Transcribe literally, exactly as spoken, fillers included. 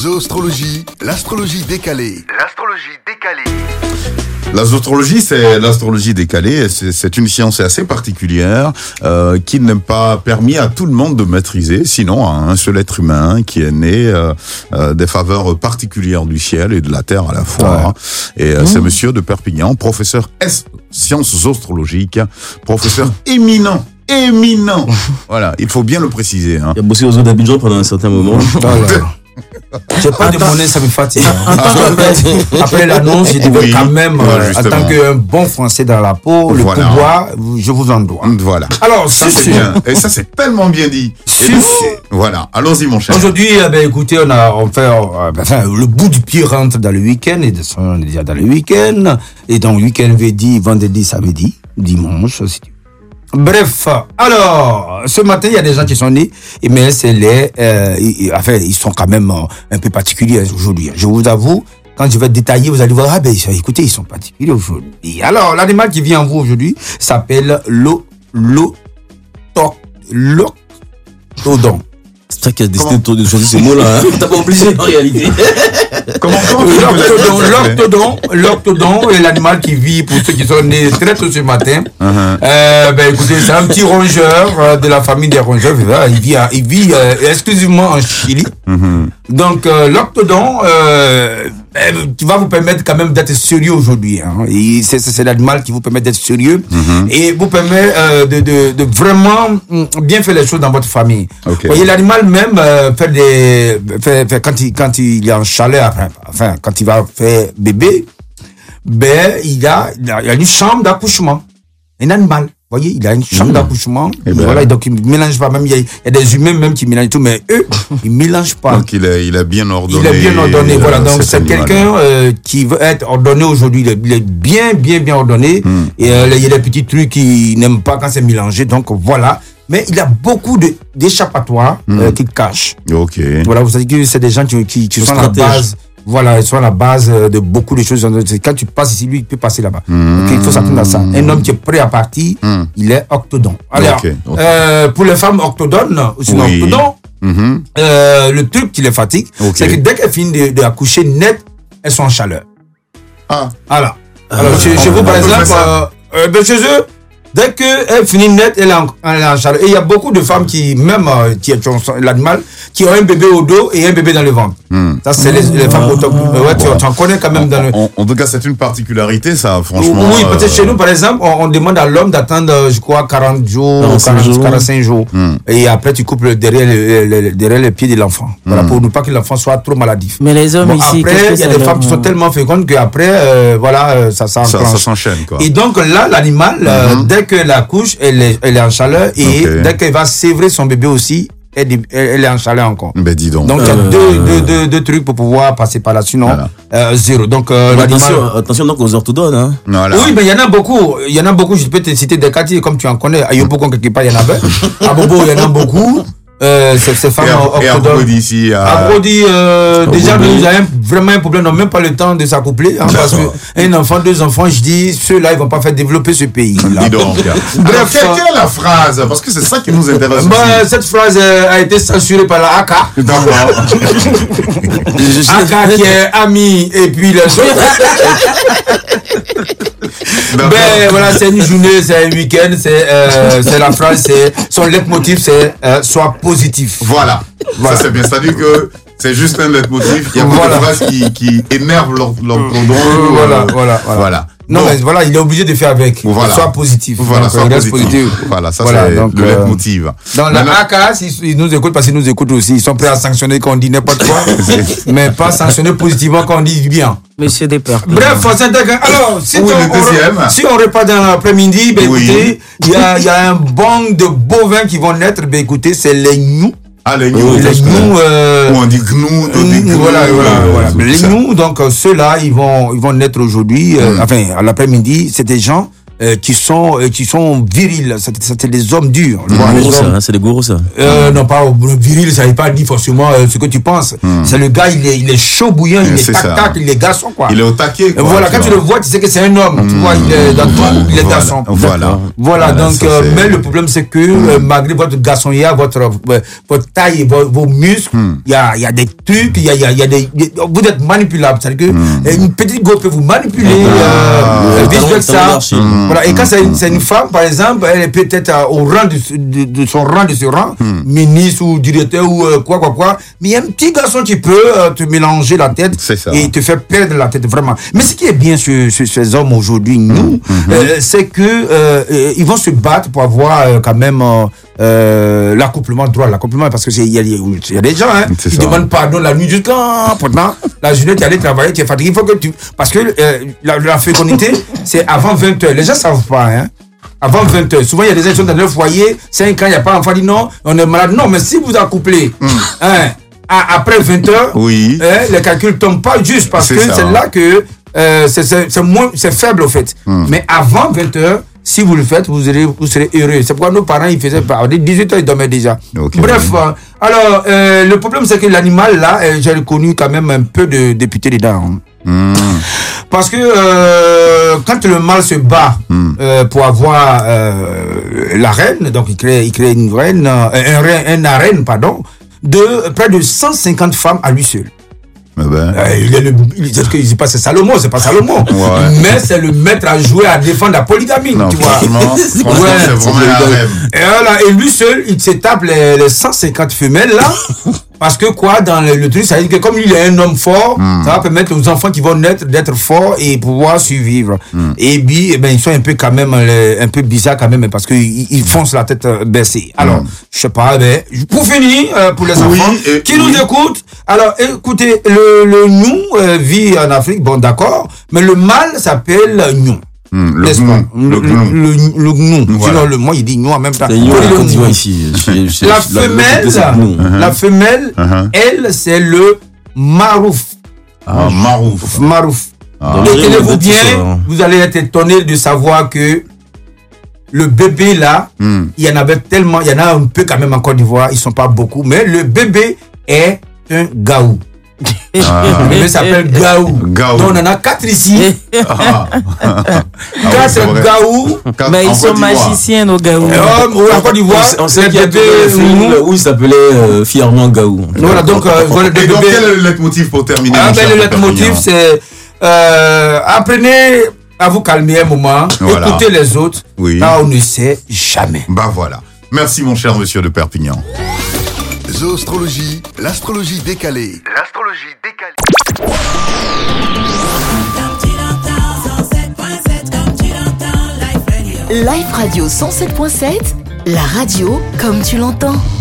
Zooastrologie, l'astrologie décalée. L'astrologie décalée. La zooastrologie, c'est l'astrologie décalée. C'est, c'est une science assez particulière euh, qui n'est pas permis à tout le monde de maîtriser, sinon à un seul être humain qui est né euh, euh, des faveurs particulières du ciel et de la terre à la fois. Ouais. Hein. Et euh, mmh. c'est Monsieur de Perpignan, professeur S sciences zooastrologiques, professeur éminent. Éminent. Voilà, il faut bien le préciser. Hein. Il a bossé aux zoo d'Abidjan pendant un certain moment. J'ai pas de monnaie, ça me fatigue. Après, après l'annonce, je devais oui, quand même, euh, en tant qu'un bon Français dans la peau, le voilà. pouvoir, je vous en dois. Voilà. Alors, ça c'est bien. Et ça c'est tellement bien dit. Et voilà. Allons-y, mon cher. Aujourd'hui, eh ben, écoutez, on a, on fait, euh, enfin, le bout du pied rentre dans le week-end, et on est déjà dans le week-end. Et donc, week-end veut dire vendredi, samedi, dimanche, si tu Bref, alors, ce matin, il y a des gens qui sont nés, mais c'est les, euh, ils, enfin, ils sont quand même un peu particuliers aujourd'hui. Je vous avoue, quand je vais détailler, vous allez voir, ah ben, écoutez, ils sont particuliers aujourd'hui. Alors, l'animal qui vient en vous aujourd'hui s'appelle l'o, l'o, toc, l'octodon. C'est toi qui as décidé de choisir ces mots-là, hein. T'as pas obligé en réalité. Comment, comment l'octodon, l'octodon, l'octodon est l'animal qui vit, pour ceux qui sont nés très tôt ce matin. Uh-huh. Euh, ben écoutez, c'est un petit rongeur euh, de la famille des rongeurs. Il vit, il vit euh, exclusivement en Chili. Uh-huh. Donc euh, l'octodon, euh, qui va vous permettre quand même d'être sérieux aujourd'hui. Hein. Et c'est, c'est, c'est l'animal qui vous permet d'être sérieux uh-huh. et vous permet euh, de, de, de vraiment bien faire les choses dans votre famille. Okay. Vous voyez, l'animal même euh, fait des, fait, fait, quand il quand il est en chaleur, enfin, enfin quand il va faire bébé, ben il a il a, il a une chambre d'accouchement, un animal. Vous voyez, il a une chambre mmh. d'accouchement. Et ben voilà, donc il ne mélange pas. Même il y, a, il y a des humains même qui mélangent tout, mais eux, ils ne mélangent pas. Donc il est, il est bien ordonné. Il est bien ordonné. Euh, voilà, donc c'est animal. quelqu'un euh, qui veut être ordonné aujourd'hui. Il est, il est bien, bien, bien ordonné. Mmh. Et euh, il y a des petits trucs qu'il n'aime pas quand c'est mélangé. Donc voilà. Mais il a beaucoup de, d'échappatoires mmh. euh, qu'il cache. Ok. Voilà, vous savez que c'est des gens qui, qui, qui sont à la base. Voilà, ils sont à la base de beaucoup de choses. Quand tu passes ici, lui, il peut passer là-bas. Mmh. Donc, il faut s'attendre à ça. Un homme qui est prêt à partir, mmh. il est octodon. Alors, okay. Okay. Euh, pour les femmes octodones, ou sinon oui. octodon, mmh. euh, le truc qui les fatigue, okay. c'est que dès qu'elles finissent de, de accoucher net, elles sont en chaleur. Ah. Alors, alors euh, chez, chez vous, par exemple, euh, euh, ben, chez eux, dès qu'elle finit net, elle est en, elle est en chaleur. Et il y a beaucoup de femmes qui, même euh, qui ont l'animal, qui ont un bébé au dos et un bébé dans le ventre. Mm. Ça, c'est les, les femmes autochtones. Ouais, ouais. Tu, tu en connais quand même dans le... En, en tout cas, c'est une particularité, ça, franchement. Oui, peut-être euh... chez nous, par exemple, on, on demande à l'homme d'attendre, je crois, quarante jours, quarante, jours. quarante-cinq jours. Mm. Et après, tu coupes le, derrière, le, le, le, derrière le pied de l'enfant. Mm. Voilà, pour ne pas que l'enfant soit trop maladif. Mais les hommes bon, ici... Après, il y a des femmes qui sont tellement fécondes qu'après, euh, voilà, ça, ça, ça, ça s'enchaîne, quoi. Et donc, là, l'animal, mm-hmm. euh, dès que la couche, elle est, elle est en chaleur et okay. dès qu'elle va sévrer son bébé aussi, elle, elle est en chaleur encore. Ben dis donc. Donc il y a euh... deux, deux, deux, deux trucs pour pouvoir passer par là, sinon voilà. euh, zéro. Donc euh, attention, attention donc aux orthodones. Hein. Voilà. Oui, mais il y en a beaucoup. Il y en a beaucoup. Je peux te citer des quartiers comme tu en connais. À Yopougon quelque part, il y en a bien. À Bobo, il y en a beaucoup. Euh, ces, ces femmes et à Brody ici à, à Brody euh, déjà nous avons vraiment un problème, n'ont même pas le temps de s'accoupler hein, parce que un enfant, deux enfants, je dis ceux-là ils vont pas faire développer ce pays là. Dis donc. Bref, quelle est la phrase, parce que c'est ça qui nous intéresse. Bah, cette phrase euh, a été censurée par la A K. D'accord. A K qui est ami et puis les autres. Ben voilà, c'est une journée, c'est un week-end, c'est euh, c'est la phrase, c'est son leitmotiv, c'est euh, sois positif. Voilà. Voilà. Ça c'est bien, c'est-à-dire que c'est juste un leitmotiv. Il y a beaucoup voilà. de phrases qui qui énervent l'orthodon. Euh, voilà, voilà, voilà. Voilà. Non, donc, mais voilà, il est obligé de faire avec. Voilà. Sois positif. Voilà, sois positif. positif. Voilà, ça voilà, c'est donc, le leitmotiv. Dans la A K, s'ils nous écoutent, parce qu'ils nous écoutent aussi, ils sont prêts à sanctionner quand on dit n'importe quoi, mais pas sanctionner positivement quand on dit bien. Monsieur Despères. Bref, c'est alors, si, oui, on, on, si on repart dans l'après-midi, ben oui. écoutez, il y a, y a un bon de bovins qui vont naître, ben écoutez, c'est les gnous. Ah, les gnous. Les gnous, euh, ou on dit gnou, on dit gnou. Voilà, voilà, voilà. Les gnous, donc, ceux-là, ils vont, ils vont naître aujourd'hui, euh, mm. enfin, à l'après-midi, c'est des gens euh, qui sont euh, qui sont virils, c'est, c'est des hommes durs. C'est des Voilà, gourous, les ça, hommes- hein, c'est des gourous, ça. euh, non pas viril, ça veut pas dire forcément euh, ce que tu penses. C'est le gars, il est il est chaud bouillant, il est C'est tac ça. tac, il est garçon quoi. Il est au taquet, quoi. Voilà, quand tu le vois, tu sais que c'est un homme. Tu vois, il est dans tout, il est Voilà. garçon. Voilà. Voilà, donc, ça, euh, c'est- mais le problème, c'est que euh, malgré votre garçonnière, votre, euh, votre taille et vos, vos muscles, il y, a, il y a des trucs, il y a, il y a, il y a des, vous êtes manipulable. C'est-à-dire que euh, une petite go peut vous manipuler, euh, Le vice talon- versa. talon d'archer. Voilà, et quand c'est une, c'est une femme, par exemple, elle est peut-être euh, au rang de, de, de son rang, de ce rang, ministre ou directeur ou euh, quoi, quoi, quoi. Mais il y a un petit garçon qui peut euh, te mélanger la tête C'est ça. et te faire perdre la tête, vraiment. Mais ce qui est bien sur, sur ces hommes aujourd'hui, nous, euh, c'est que euh, euh, ils vont se battre pour avoir euh, quand même euh, euh, l'accouplement droit, l'accouplement, parce que c'est- il y, a- il y a des gens hein, C'est qui ça. demandent pardon la nuit jusqu'à pendant la journée, tu es allé travailler, tu es fatigué, il faut que tu... Parce que euh, la, la fécondité, c'est avant vingt heures. Les gens ne savent pas, hein. Avant vingt heures. Souvent, il y a des gens qui sont dans leur foyer, cinq ans, il n'y a pas d'enfant, dit non, on est malade. Non, mais si vous accouplez, hein, à- après vingt heures, Oui. hein, les calculs ne tombent pas juste parce C'est que ça. c'est là que euh, c'est, c'est, c'est moins, c'est faible au fait. Mais avant vingt heures, si vous le faites, vous serez, vous serez heureux. C'est pourquoi nos parents, ils faisaient pas. Dès dix-huit heures, ils dormaient déjà. Ok. Bref, euh, alors, euh, le problème, c'est que l'animal, là, euh, j'ai reconnu quand même un peu de député dedans. hein. Hmm. Parce que euh, quand le mâle se bat euh, pour avoir euh, la reine, donc il crée, il crée une reine, euh, un, reine- un arène, pardon, de près de cent cinquante femmes à lui seul. Eh ben, Euh, il est le, il, c'est, ce que, c'est pas c'est Salomon, c'est pas Salomon, Ouais. mais c'est le maître à jouer à défendre la polygamie, non, tu vois. franchement, franchement, Ouais. c'est vraiment un rêve. Et, voilà, et lui seul, il s'étape les, les cent cinquante femelles là. Parce que quoi, dans le, le truc, ça veut dire que comme il est un homme fort, ça va permettre aux enfants qui vont naître d'être forts et pouvoir survivre. Et puis, eh ben, ils sont un peu quand même, euh, un peu bizarres quand même, parce qu'ils ils foncent la tête euh, baissée. Alors, je sais pas, ben, pour finir, euh, pour les Oui, enfants et- qui nous oui. écoutent, alors écoutez, le, le nous euh, vit en Afrique, bon d'accord, mais le mâle s'appelle nous. Hmm, le N'est-ce gnou, pas? le Le, gnou. le, le gnou. Voilà. Sinon, le, moi, il dit nous en même temps. C'est Nyon, Oui, la le Côte d'Ivoire gnou. ici. Je suis- je suis- La je- femelle, c'est nous. la femelle, Uh-huh. elle, c'est le marouf. Ah, Marouf. Marouf. Ah. Et Dans le tenez-vous riz, bien, ça, hein. vous allez être étonné de savoir que le bébé là, Hmm. il y en avait tellement, il y en a un peu quand même en Côte d'Ivoire, ils sont pas beaucoup, mais le bébé est un gaou. Le bébé s'appelle gaou. Gaou. Donc on en a quatre ici. Ah. Ah oui, c'est Quatre vrai. gaou. Quatre Ben, en ils sont Côte d'Ivoire. magiciens, nos gars. Et homme, ou en Côte d'Ivoire, On sait les qu'il y a bébés, un film nous, où il s'appelait euh, fièrement Gaou. voilà, donc, euh, voilà, des Et donc, bébés. quel est le leitmotiv pour terminer Ah mon ben, cher le Papa leitmotiv, Mignon c'est euh, apprenez à vous calmer un moment, Voilà. écoutez les autres, Oui. car on ne sait jamais. Bah voilà. Merci mon cher monsieur de Perpignan. Zoostrologie, l'astrologie décalée. L'astrologie décalée. Life Radio cent sept point sept, la radio comme tu l'entends.